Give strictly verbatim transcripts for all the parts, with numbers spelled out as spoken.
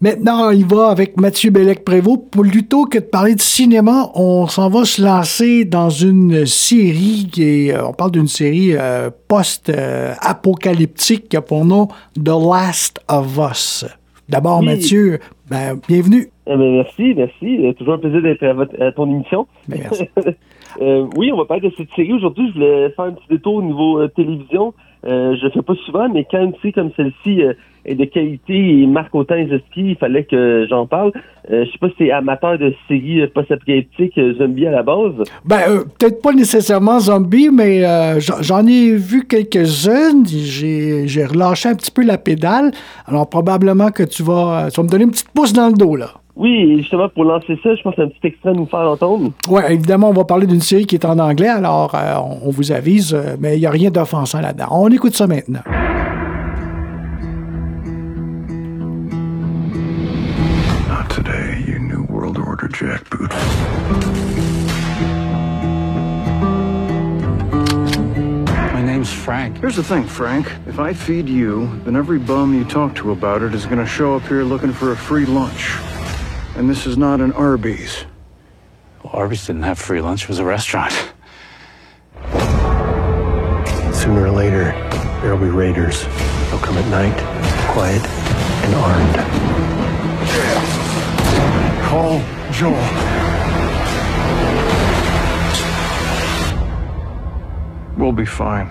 Maintenant, on y va avec Mathieu Bellec-Prévost. Plutôt que de parler de cinéma, on s'en va se lancer dans une série qui est, on parle d'une série euh, post-apocalyptique qui a pour nom The Last of Us. D'abord, oui. Mathieu, ben, bienvenue. Eh bien, merci, merci. Euh, toujours un plaisir d'être à, votre, à ton émission. Ben, merci. euh, oui, on va parler de cette série. Aujourd'hui, je voulais faire un petit détour au niveau euh, télévision. Euh, je le fais pas souvent, mais quand une série comme celle-ci euh, est de qualité et marque autant les esprits, il fallait que j'en parle. Euh, je sais pas si c'est amateur de séries post-apocalyptiques euh, zombies à la base. Ben, euh, peut-être pas nécessairement zombies, mais euh, j'en ai vu quelques-unes. J'ai, j'ai relâché un petit peu la pédale. Alors, probablement que tu vas, tu vas me donner une petite pouce dans le dos, là. Oui, justement, pour lancer ça, je pense un petit extrait à nous faire entendre. Oui, évidemment, on va parler d'une série qui est en anglais, alors euh, on vous avise, euh, mais il n'y a rien d'offensant là-dedans. On écoute ça maintenant. Not today, you new world order jackboot. My name's Frank. Here's the thing, Frank. If I feed you, then every bum you talk to about it is going to show up here looking for a free lunch. And this is not an Arby's. Well, Arby's didn't have free lunch. It was a restaurant. Sooner or later, there'll be raiders. They'll come at night, quiet and armed. Call Joel. We'll be fine.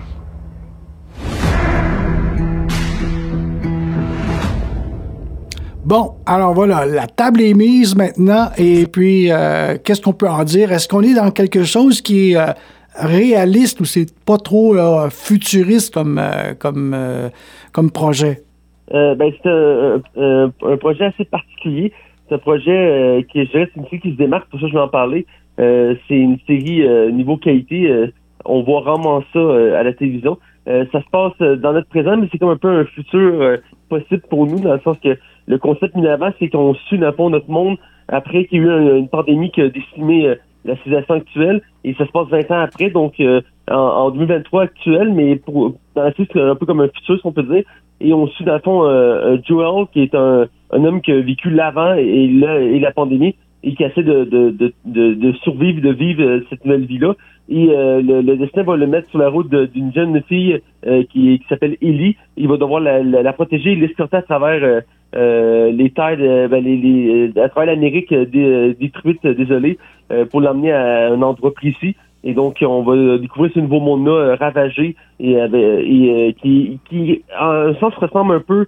Bon, alors voilà, la table est mise maintenant, et puis, euh, qu'est-ce qu'on peut en dire? Est-ce qu'on est dans quelque chose qui est euh, réaliste ou c'est pas trop euh, futuriste comme, euh, comme, euh, comme projet? Euh, ben, c'est un, un, un projet assez particulier. C'est un projet euh, qui, je dirais, c'est une série qui se démarque, pour ça je vais en parler. Euh, c'est une série euh, niveau qualité. Euh, on voit rarement ça euh, à la télévision. Euh, ça se passe dans notre présent, mais c'est comme un peu un futur euh, possible pour nous, dans le sens que le concept mis avant, c'est qu'on suit dans le fond notre monde après qu'il y a eu une, une pandémie qui a décimé euh, la civilisation actuelle, et ça se passe vingt ans après, donc euh, en, en deux mille vingt-trois actuel, mais pour, dans la suite, c'est un peu comme un futur, si on peut dire, et on suit dans le fond euh, Joel, qui est un, un homme qui a vécu l'avant et, là, et la pandémie, et qui essaie de, de, de, de, de survivre, de vivre cette nouvelle vie-là. Et euh, le, le destin va le mettre sur la route de, d'une jeune fille euh, qui, qui s'appelle Ellie. Il va devoir la, la, la protéger et l'escorter à travers euh, euh, les terres, de, ben, les, les, à travers l'Amérique dé, détruite, désolé, euh, pour l'emmener à un endroit précis. Et donc, on va découvrir ce nouveau monde-là euh, ravagé et, euh, et euh, qui, qui, en un sens, ressemble un peu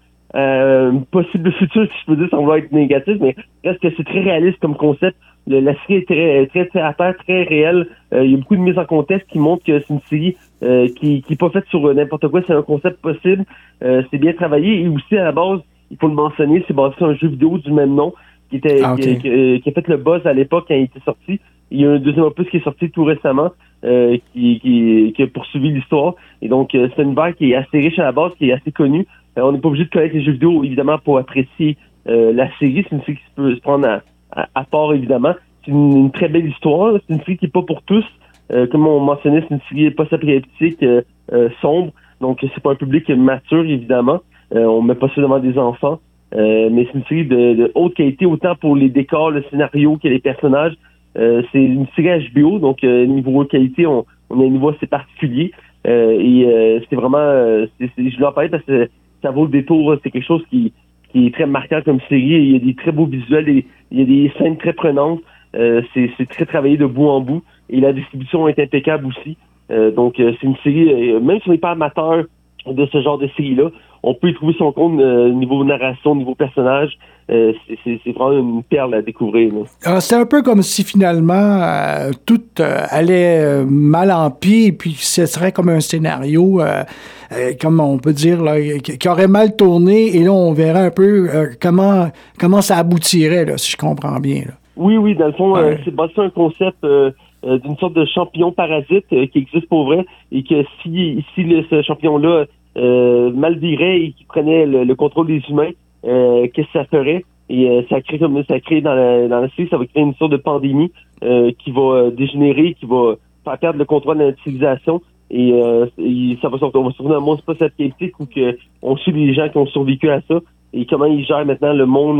à un possible futur, si je peux dire, sans vouloir être négatif, mais reste que c'est très réaliste comme concept. Le, la série est très, très, très à terre, très réelle. Euh, il y a beaucoup de mises en contexte qui montrent que c'est une série euh, qui qui est pas faite sur n'importe quoi. C'est un concept possible. Euh, c'est bien travaillé. Et aussi, à la base, il faut le mentionner, c'est basé sur un jeu vidéo du même nom qui était ah, okay. qui, qui, qui a fait le buzz à l'époque quand il était sorti. Il y a un deuxième opus qui est sorti tout récemment euh, qui, qui, qui a poursuivi l'histoire. Et donc, euh, c'est une univers qui est assez riche à la base, qui est assez connu. Euh, on n'est pas obligé de connaître les jeux vidéo, évidemment, pour apprécier euh, la série. C'est une série qui peut se prendre à À, à part, évidemment. C'est une, une très belle histoire. C'est une série qui n'est pas pour tous. Euh, comme on mentionnait, c'est une série post-apocalyptique euh, euh, sombre. Donc, c'est pas un public mature, évidemment. Euh, on met pas ça devant des enfants. Euh, mais c'est une série de, de haute qualité, autant pour les décors, le scénario que les personnages. Euh, c'est une série H B O, donc euh, niveau haute qualité, on, on a un niveau assez particulier. Euh, et euh, c'est vraiment... Euh, c'est, c'est, je dois en parler parce que ça vaut le détour. C'est quelque chose qui... qui est très marquant comme série. Il y a des très beaux visuels, et il y a des scènes très prenantes. Euh, c'est, c'est très travaillé de bout en bout. Et la distribution est impeccable aussi. Euh, donc, euh, c'est une série, euh, même si on n'est pas amateur de ce genre de série-là, on peut y trouver son compte euh, niveau narration, niveau personnage. Euh, c'est, c'est, c'est vraiment une perle à découvrir. Alors, c'est un peu comme si finalement euh, tout euh, allait euh, mal en pis, et puis ce serait comme un scénario, euh, euh, comme on peut dire, là, qui, qui aurait mal tourné, et là on verrait un peu euh, comment comment ça aboutirait, là, si je comprends bien. Là. Oui, oui, dans le fond, ouais. euh, c'est basé sur un concept euh, euh, d'une sorte de champignon parasite euh, qui existe pour vrai, et que si, si le, ce champignon-là euh, mal virait et qui prenait le, le contrôle des humains, euh, qu'est-ce que ça ferait? Et euh, ça crée comme ça crée dans la dans la série, ça va créer une sorte de pandémie euh, qui va euh, dégénérer, qui va faire perdre le contrôle de notre civilisation. Et, euh, et ça va sortir, on va sortir d'un monde post-apocalyptique où que on suit les gens qui ont survécu à ça et comment ils gèrent maintenant le monde euh,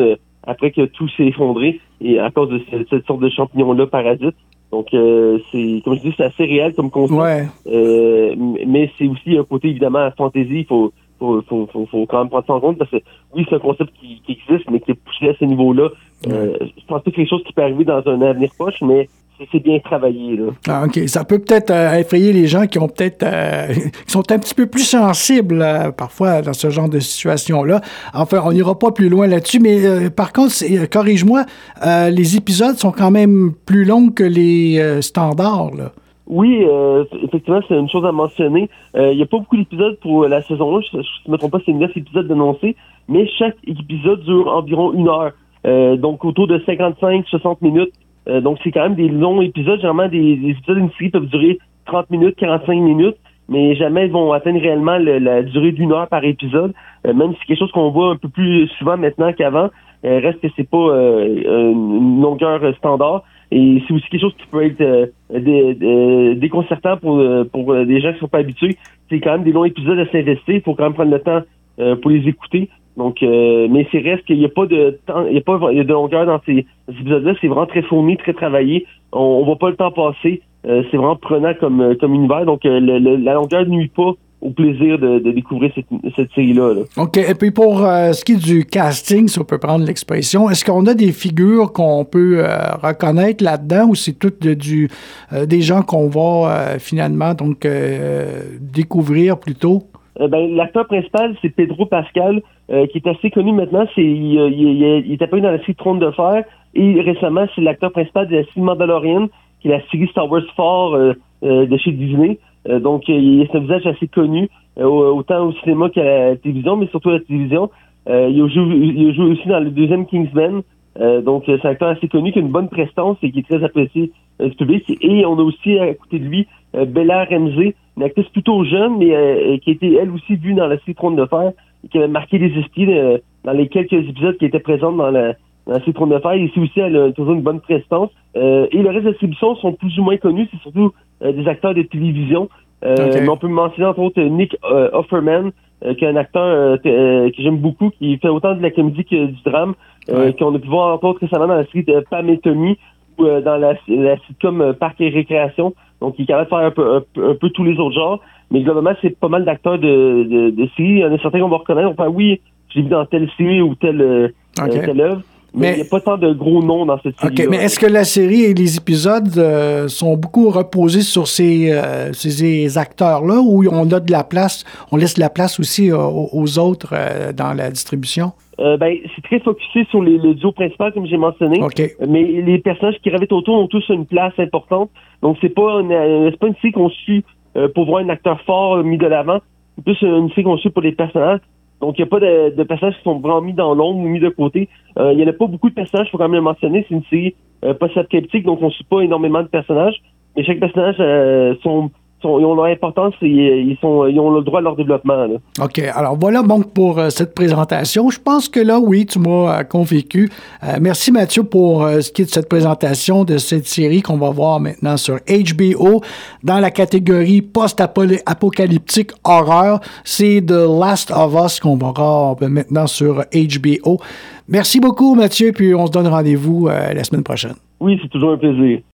après que tout s'est effondré et à cause de cette, cette sorte de champignon-là parasite. Donc, euh, c'est, comme je dis, c'est assez réel comme concept. Ouais. Euh, mais c'est aussi un côté, évidemment, à fantasy. Il faut, faut, faut, faut, faut quand même prendre ça en compte parce que, oui, c'est un concept qui, qui existe, mais qui est poussé à ce niveau-là. Euh, ouais. Je pense que c'est quelque chose qui peut arriver dans un avenir proche, mais c'est, c'est bien travaillé, là. Ah, OK. Ça peut peut-être euh, effrayer les gens qui ont peut-être euh, qui sont un petit peu plus sensibles euh, parfois dans ce genre de situation-là. Enfin, on n'ira pas plus loin là-dessus, mais euh, par contre, c'est, corrige-moi, euh, les épisodes sont quand même plus longs que les euh, standards, là. Oui, euh, effectivement, c'est une chose à mentionner. Il euh, n'y a pas beaucoup d'épisodes pour la saison un. Je ne me trompe pas, c'est neuf épisodes annoncés, mais chaque épisode dure environ une heure. Euh, donc, autour de cinquante-cinq à soixante minutes. Euh, donc, c'est quand même des longs épisodes. Généralement, des, des épisodes d'une série peuvent durer trente minutes, quarante-cinq minutes, mais jamais ils vont atteindre réellement le, la durée d'une heure par épisode. Euh, même si c'est quelque chose qu'on voit un peu plus souvent maintenant qu'avant, euh, reste que c'est pas euh, une longueur standard. Et c'est aussi quelque chose qui peut être euh, dé, dé, déconcertant pour, pour des gens qui sont pas habitués. C'est quand même des longs épisodes à s'investir. Il faut quand même prendre le temps euh, pour les écouter. Donc, euh, mais c'est reste qu'il n'y a pas de temps, il y a pas il y a de longueur dans ces, ces épisodes-là. C'est vraiment très fourni, très travaillé. On, on voit pas le temps passer. Euh, c'est vraiment prenant comme comme univers. Donc, euh, le, le, la longueur ne nuit pas au plaisir de, de découvrir cette, cette série-là. Là. OK. Et puis pour euh, ce qui est du casting, si on peut prendre l'expression, est-ce qu'on a des figures qu'on peut euh, reconnaître là-dedans ou c'est tout de, du euh, des gens qu'on va euh, finalement donc euh, découvrir plutôt? Euh, ben, l'acteur principal, c'est Pedro Pascal, euh, qui est assez connu maintenant. C'est, il, il, il, il est apparu dans la série Trône de Fer et récemment, c'est l'acteur principal de la série Mandalorian, qui est la série Star Wars fort euh, euh, de chez Disney. Euh, donc, il c'est un visage assez connu, euh, autant au cinéma qu'à la télévision, mais surtout à la télévision. Euh, il, a joué, il a joué aussi dans le deuxième Kingsman. Euh, donc, c'est un acteur assez connu qui a une bonne prestance et qui est très apprécié euh, du public. Et on a aussi à côté de lui euh, Bella Ramsey, une actrice plutôt jeune, mais euh, qui a été elle aussi vue dans la série Trône de Fer et qui avait marqué les esprits euh, dans les quelques épisodes qui étaient présents dans la, dans la série Trône de Fer. Et ici aussi, elle a toujours une bonne prestance. Euh, et le reste de la distribution sont plus ou moins connus. C'est surtout euh, des acteurs de télévision. Euh, okay. Mais on peut mentionner entre autres Nick euh, Offerman, euh, qui est un acteur euh, t- euh, que j'aime beaucoup, qui fait autant de la comédie que du drame, euh, ouais. qu'on a pu voir entre autres récemment dans la série de Pam et Tommy ou euh, dans la, la sitcom euh, Parc et Récréation. Donc, il est capable de faire un peu, un, peu, un peu tous les autres genres. Mais globalement, c'est pas mal d'acteurs de, de, de séries. Il y en a certains qu'on va reconnaître. Enfin, oui, je l'ai vu dans telle série ou telle, euh, okay. telle œuvre. Mais il n'y a pas tant de gros noms dans cette série. OK, mais est-ce que la série et les épisodes euh, sont beaucoup reposés sur ces, euh, ces acteurs-là ou on a de la place, on laisse de la place aussi euh, aux autres euh, dans la distribution? Euh, ben, c'est très focusé sur les, le duo principal, comme j'ai mentionné. Okay. Mais les personnages qui gravitent autour ont tous une place importante. Donc, c'est pas une, c'est pas une série qu'on suit euh, pour voir un acteur fort mis de l'avant. C'est plus une série qu'on suit pour les personnages. Donc, il n'y a pas de, de personnages qui sont vraiment mis dans l'ombre ou mis de côté. Euh, il n'y en a pas beaucoup de personnages, il faut quand même le mentionner. C'est une série euh, post-apocalyptique, donc on ne suit pas énormément de personnages. Mais chaque personnage euh, sont, sont, ils ont leur importance et ils, sont, ils ont le droit à leur développement. Là. OK. Alors, voilà donc pour euh, cette présentation. Je pense que là, oui, tu m'as euh, convaincu. Euh, merci, Mathieu, pour euh, ce qui est de cette présentation de cette série qu'on va voir maintenant sur H B O dans la catégorie post-apocalyptique horreur. C'est The Last of Us qu'on va voir maintenant sur H B O. Merci beaucoup, Mathieu, puis on se donne rendez-vous euh, la semaine prochaine. Oui, c'est toujours un plaisir.